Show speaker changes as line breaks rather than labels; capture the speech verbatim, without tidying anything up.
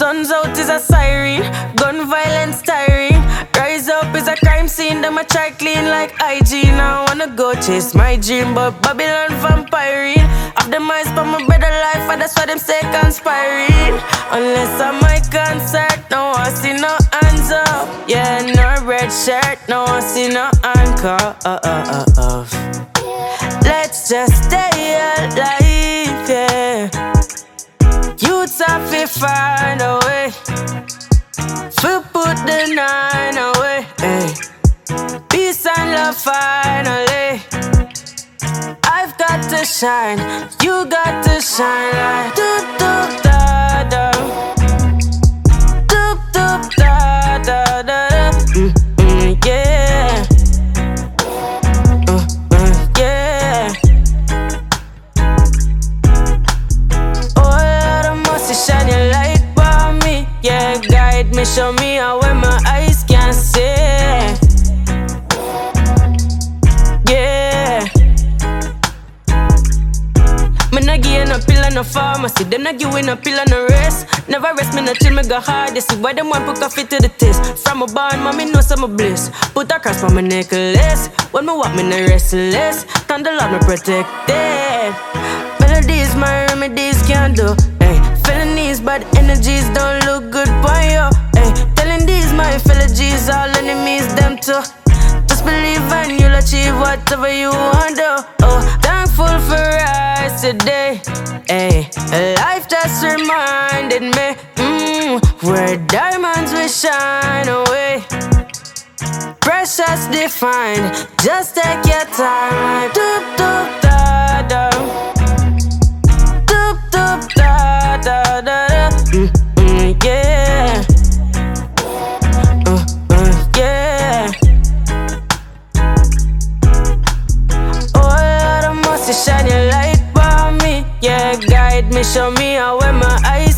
Sun's out is a siren, gun violence tiring. Rise up is a crime scene, them a try clean like hygiene. I wanna go chase my dream, but Babylon vampiring. Of the mice for my better life, and that's why them say conspiring. Unless I'm my concert, no I see no hands up. Yeah, no red shirt, no I see no anchor. Uh, uh, uh, uh. Let's just stay alive, yeah. Youths have to find a way to put the nine away, hey. Peace and love finally. I've got to shine, you got to shine like doop doop da da, doop doop da da da, mm, mm, yeah, uh, uh, yeah. Oh Lord, must shine your light for me, yeah. Guide me, show me how when my eyes can't see. No pill and no pharmacy, them not giving no pill and no rest. Never rest me no till me go hard. They see why them want put coffee to the taste. From a barn, mommy know some bliss. Put a cross on my necklace. When me walk me no restless. Thank the Lord me protected. Melodies my remedies can't do. Hey, felonies bad energies don't look good for you. Hey, telling these my fellow G's all enemies them too. Just believe and you'll achieve whatever you want to. Oh, thankful for rise today. Hey, life just reminded me, mm, where diamonds will shine away. Precious defined, just take your time. Doop doop da da, doop doop da da da da, mm, mm, yeah, uh, uh, yeah. Oh Lord, I must shine your light for me, yeah. Guide me, show me how when my eyes